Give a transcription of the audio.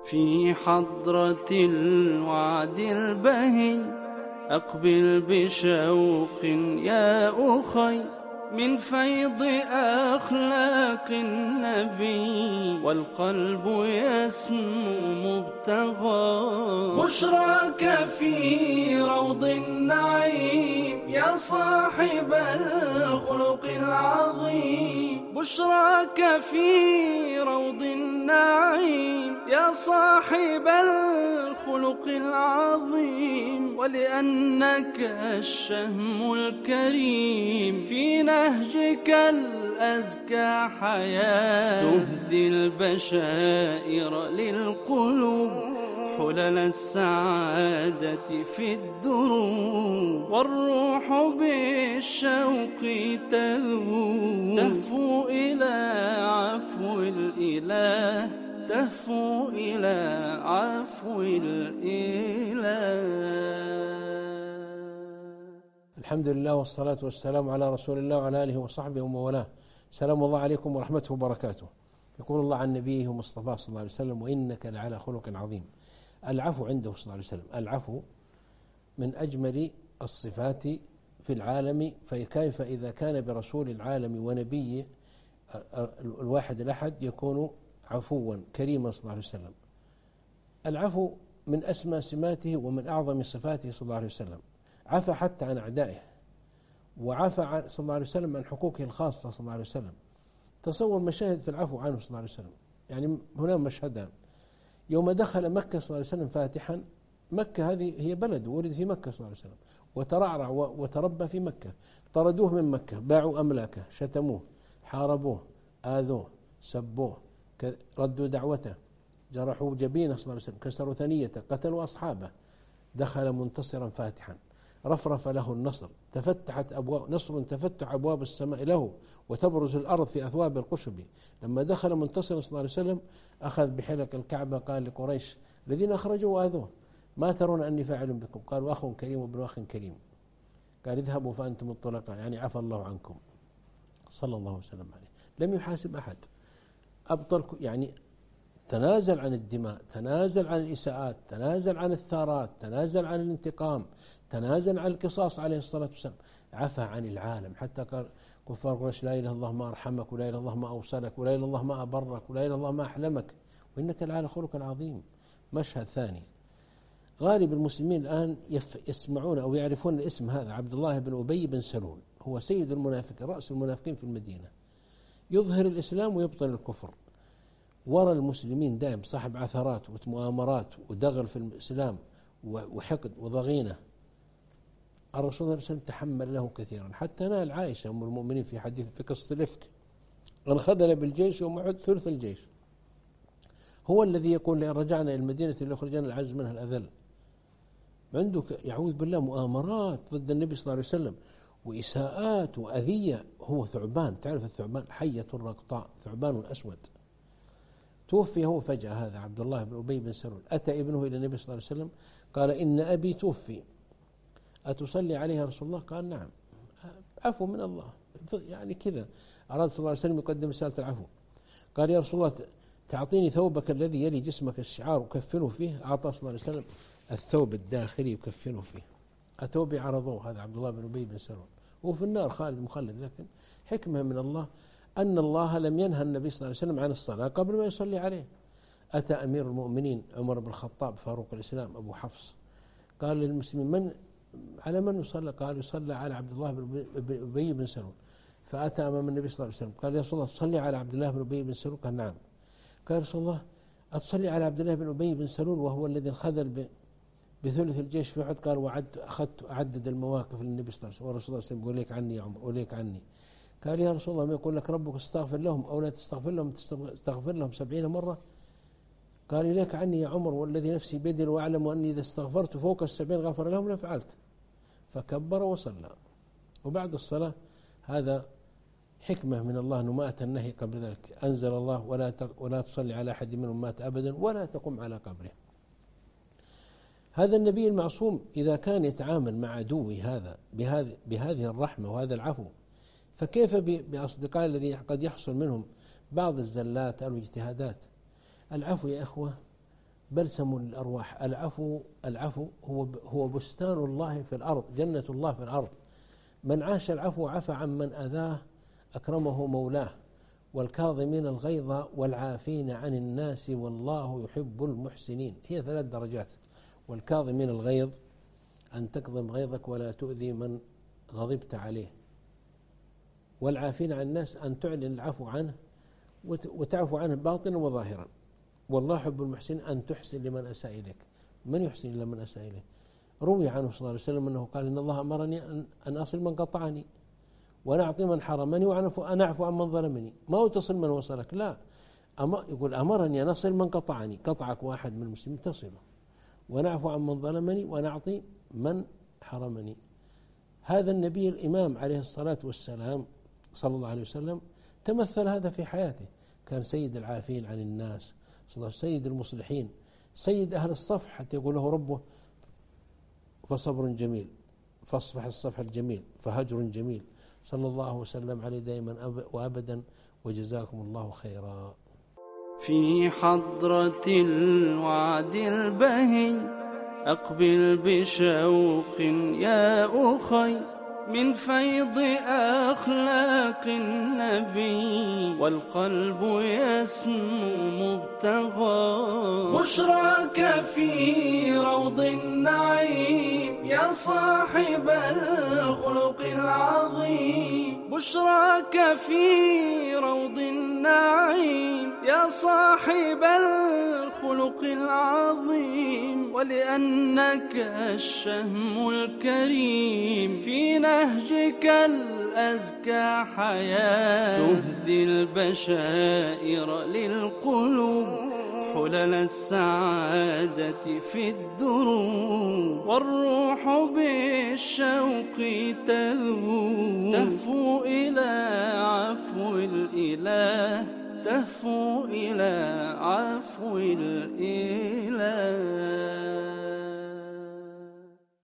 في حضرة الوعد البهي أقبل بشوق يا أخي من فيض أخلاق النبي والقلب يسمو مبتغى. بشراك في روض النعيم يا صاحب الخلق العظيم. بشراك في روض النعيم يا صاحب الخلق العظيم، ولأنك الشهم الكريم في نهجك الأزكى حياة تهدي البشائر للقلوب حلل السعادة في الدروب، والروح بالشوق تهفو إلى عفو الإله، تهفو إلى عفو الإله. الحمد لله والصلاة والسلام على رسول الله وعلى آله وصحبه ومن والاه. سلام الله عليكم ورحمته وبركاته. يقول الله عن نبيه ومصطفاه صلى الله عليه وسلم: وإنك لعلى خلق عظيم. العفو عنده صلى الله عليه وسلم، العفو من أجمل الصفات في العالم، فكيف إذا كان برسول العالم ونبي الواحد الأحد يكون عفوا كريما صلى الله عليه وسلم. العفو من أسمى سماته ومن أعظم صفاته صلى الله عليه وسلم. عفى حتى عن أعدائه، وعفى صلى الله عليه وسلم عن حقوقه الخاصة صلى الله عليه وسلم. تصور مشاهد في العفو عنه صلى الله عليه وسلم. يعني هنا مشهدان: يوم دخل مكة صلى الله عليه وسلم فاتحا، مكة هذه هي بلد ولد في مكة صلى الله عليه وسلم، وترعرع وتربى في مكة. طردوه من مكة، باعوا أملاكه، شتموه، حاربوه، آذوه، سبوه، ردوا دعوته، جرحوا جبينه صلى الله عليه وسلم، كسروا ثنيته، قتلوا أصحابه. دخل منتصرا فاتحا، رفرف له النصر، تفتحت أبواب نصر، تفتح أبواب السماء له وتبرز الأرض في أثواب القشب. لما دخل منتصرا صلى الله عليه وسلم أخذ بحلق الكعبة، قال لقريش الذين أخرجوا وآذوه: ما ترون أني فاعل بكم؟ قالوا: أخ كريم وابن أخ كريم. قال: اذهبوا فأنتم الطلقاء، يعني عفى الله عنكم صلى الله وسلم عليه. لم يحاسب أحد، أبطل، يعني تنازل عن الدماء، تنازل عن الإساءات، تنازل عن الثارات، تنازل عن الانتقام، تنازل عن القصاص عليه الصلاة والسلام. عفى عن العالم، حتى قال كفار قريش: لا إله إلا الله ما أرحمك، ولا إله إلا الله ما أوصلك، ولا إله إلا الله ما أبرك، ولا إله إلا الله ما أحلمك، وإنك لعلى خلق عظيم. مشهد ثاني: غالب المسلمين الآن يسمعون أو يعرفون الاسم هذا، عبد الله بن أبي بن سلول، هو سيد المنافقين، رأس المنافقين في المدينة، يظهر الإسلام ويبطن الكفر. وراء المسلمين دائم، صاحب عثرات ومؤامرات ودغل في الإسلام وحقد وضغينة. الرسول صلى الله عليه وسلم تحمل له كثيرا، حتى نال عائشة أم المؤمنين في حديث في قصة الإفك: انخذل بالجيش يوم أحد ثلث الجيش. هو الذي يقول: لئن رجعنا إلى المدينة ليخرجنا العز منها الأذل. عنده يعوذ بالله مؤامرات ضد النبي صلى الله عليه وسلم، وإساءات وأذية. هو ثعبان، تعرف الثعبان، حية رقطاء، ثعبان أسود. توفي هو فجأة، هذا عبد الله بن أبي بن سلول. أتى ابنه إلى النبي صلى الله عليه وسلم قال: إن أبي توفي، أتصلي عليه يا رسول الله؟ قال: نعم. عفو من الله، يعني كذا أراد صلى الله عليه وسلم يقدم رسالة العفو. قال: يا رسول الله تعطيني ثوبك الذي يلي جسمك الشعار وكفنه فيه. أعطى صلى الله عليه وسلم الثوب الداخلي يكفنه فيه. أتوا بعرضوه، هذا عبد الله بن أبي بن سلول، هو في النار خالد مخلد. لكن حكمة من الله أن الله لم ينهى النبي صلى الله عليه وسلم عن الصلاة قبل ما يصلي عليه. أتى أمير المؤمنين عمر بن الخطاب فاروق الإسلام أبو حفص، قال للمسلمين: على من يصلى؟ قال: يصلى على عبد الله بن أبي بن سلول. فأتى أمام النبي صلى الله عليه وسلم قال: يا رسول الله تصلي على عبد الله بن أبي بن سلول؟ قال: نعم. قال: يا رسول الله أتصلي على عبد الله بن أبي بن سلول وهو الذي انخذل بثلث الجيش في أحد؟ قال: أعدد المواقف للنبي صلى الله عليه وسلم، والرسول صلى الله عليه وسلم: وليك عني يا عمر، وليك عني. قال: يا رسول الله ما يقول لك ربك استغفر لهم أو لا تستغفر لهم؟ تستغفر لهم 70 مرة. قال: إليك عني يا عمر والذي نفسي بيده، وأعلم أني إذا استغفرت فوق 70 غفر لهم لفعلت. فكبر وصلى. وبعد الصلاة، هذا حكمة من الله أنه ما أتى النهي قبل ذلك. أنزل الله: ولا تصلي على أحد منهم مات أبدا ولا تقم على قبره. هذا النبي المعصوم إذا كان يتعامل مع عدوه هذا بهذه الرحمة وهذا العفو، فكيف بأصدقاء الذي قد يحصل منهم بعض الزلات أو الاجتهادات؟ العفو يا إخوة بلسم الأرواح. العفو هو بستان الله في الأرض، جنة الله في الأرض. من عاش العفو عفى عن من أذاه أكرمه مولاه، والكاظمين الغيظ والعافين عن الناس والله يحب المحسنين. هي 3 درجات. والكاظمين الغيظ أن تكظم غيظك ولا تؤذي من غضبت عليه، والعافين عن الناس أن تعلن العفو عنه وتعفو عنه باطنا وظاهرا. والله يحب المحسنين أن تحسن لمن أساء إليك. من يحسن إلى من أساء إليه؟ روي عنه صلى الله عليه وسلم أنه قال إن الله أمرني أن أصل من قطعني، ونعطي من حرمني، وأن أعفو عن من ظلمني. ما هو تصل من وصلك، لا، يقول أمرني أن أصل من قطعني، قطعك واحد من المسلمين تصله، ونعفو عن من ظلمني، ونعطي من حرمني. هذا النبي الإمام عليه الصلاة والسلام صلى الله عليه وسلم تمثل هذا في حياته. كان سيد العافين عن الناس، سيد المصلحين، سيد أهل الصفح، حتى يقول له ربه فصبر جميل، فاصفح الصفح الجميل، فهجر جميل، صلى الله وسلم عليه دائما وأبدا، وجزاكم الله خيرا. في حضرة الوعد البهي أقبل بشوق يا أخي، من فيض أخلاق النبي والقلب يسمو مبتغى. بشراك في روض النعيم يا صاحب الخلق العظيم. بشراك في روض النعيم يا صاحب الخلق العظيم، ولأنك الشهم الكريم في نهجك الأزكى حياة، تهدي البشائر للقلوب حلل السعادة في الدروب، والروح بالشوق تذوب، تهفو إلى عفو الإله، تهفو إلى عفو الإله.